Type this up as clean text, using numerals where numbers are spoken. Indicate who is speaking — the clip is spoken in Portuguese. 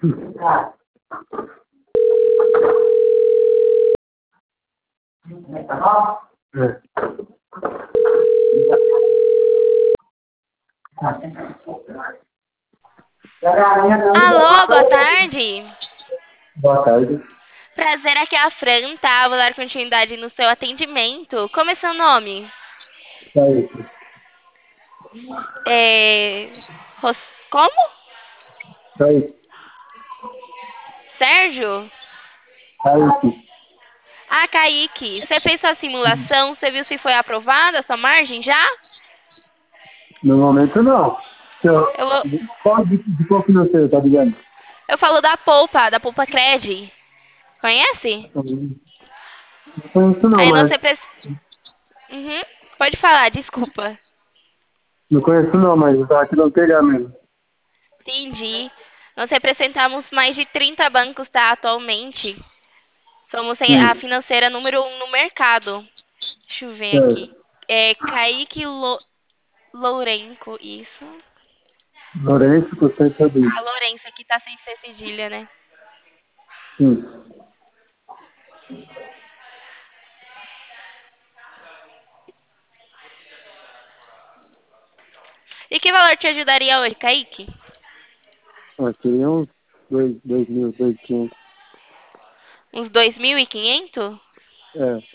Speaker 1: É.
Speaker 2: Alô, boa tarde.
Speaker 1: Boa tarde.
Speaker 2: Prazer, aqui é a Fran, tá? Vou dar continuidade no seu atendimento. Como é seu nome?
Speaker 1: Kaique.
Speaker 2: É... Como?
Speaker 1: Kaique.
Speaker 2: Sérgio?
Speaker 1: Kaique.
Speaker 2: Ah, Kaique. Você fez sua simulação? Você viu se foi aprovada a sua margem já?
Speaker 1: No momento, não. Seu-
Speaker 2: Eu, vou-
Speaker 1: Qual de qual financeiro, tá ligado?
Speaker 2: eu falo da Poupa Cred. Conhece?
Speaker 1: Não conheço não,
Speaker 2: Aí não
Speaker 1: mas...
Speaker 2: você precisa... Uhum. Pode falar, desculpa.
Speaker 1: Não conheço não, mas eu tava querendo pegar mesmo.
Speaker 2: Entendi. Nós representamos mais de 30 bancos, tá, atualmente. Somos a
Speaker 1: Sim.
Speaker 2: financeira número 1 no mercado. Deixa eu ver aqui.
Speaker 1: Certo.
Speaker 2: É Kaique Lourenco, isso.
Speaker 1: Lourenço, Constante Sabino.
Speaker 2: Ah, Lourenço, aqui tá sem ser cedilha, né?
Speaker 1: Sim.
Speaker 2: E que valor te ajudaria hoje, Kaique?
Speaker 1: Seria uns 2.000, 2.500.
Speaker 2: Uns 2.500?
Speaker 1: É.